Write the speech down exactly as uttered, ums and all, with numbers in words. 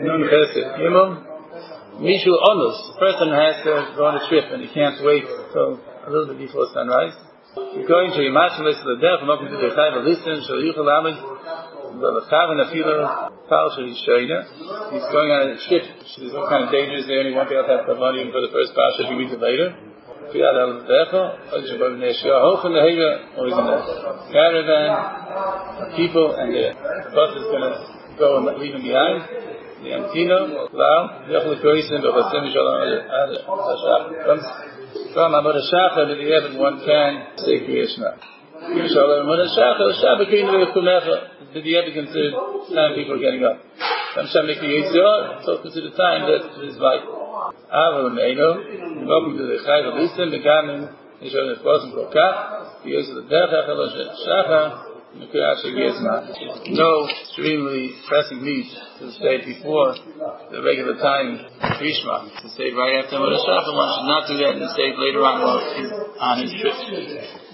Nun Chesed Gimel. Mishu Onus. The person has to go on a trip and he can't wait until a little bit before sunrise. He's going to Yimashim to the death, not to the Chayv of Listen, Shal Yuchel Amid, the Chav and Afila, Pal Shal Yishayna. He's going on a trip. There's all kind of dangers there, and he won't be able to have the money for the first Pasha if he reads it later. Fiat Al Decha, or he's in a caravan of people, and the bus is going to go and leave him behind. The Amtino, Lao, Yachel Koisim, but Hashem Shalom Ad comes from Amud Hashacha to the Evan, one can say Kriyashma. Shalom Amud Hashacha, Shabbat Kriyashma Kumecha, did the Evan consider the time people are getting up? Hashem Mikri Yitzhak, so consider the time that is like Aval Meino, welcome to the Chayv of Listim, the Gamin, Yisrael Nefkosim Kokach, the Yos of the Derech, Achel Hashacha, no extremely pressing need to stay before the regular time Krishma, to stay right after Amud Hashacha. One should not do that and stay later on while he's on his trip.